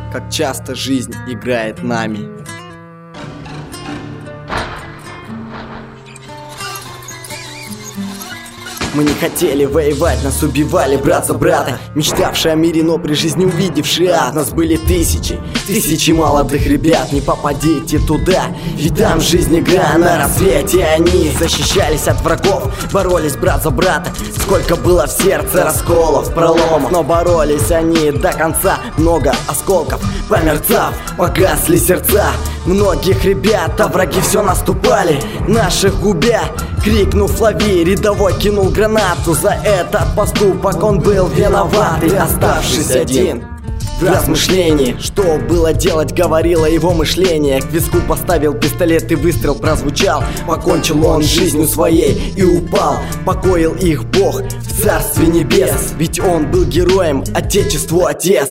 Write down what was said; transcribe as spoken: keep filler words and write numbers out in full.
как часто жизнь играет нами. Мы не хотели воевать, нас убивали брат за брата, мечтавшие о мире, но при жизни увидевшие ад. Нас были тысячи, тысячи молодых ребят. Не попадите туда, ведь там жизнь игра. На рассвете они защищались от врагов, боролись брат за брата. Сколько было в сердце расколов, проломов, но боролись они до конца. Много осколков померцав, погасли сердца многих ребят, а враги все наступали, наших губя. Крикнув «лови!», рядовой кинул гранату. За этот поступок он был виноват. И оставшись один в размышлении, что было делать, говорило его мышление. К виску поставил пистолет, и выстрел прозвучал. Покончил он жизнью своей и упал. Покоил их Бог в царстве небес, ведь он был героем, Отечеству отец.